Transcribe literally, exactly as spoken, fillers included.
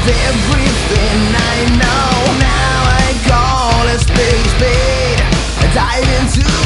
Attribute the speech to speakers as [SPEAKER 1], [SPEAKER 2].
[SPEAKER 1] everything I know. Now I call a spade a spade. I dive into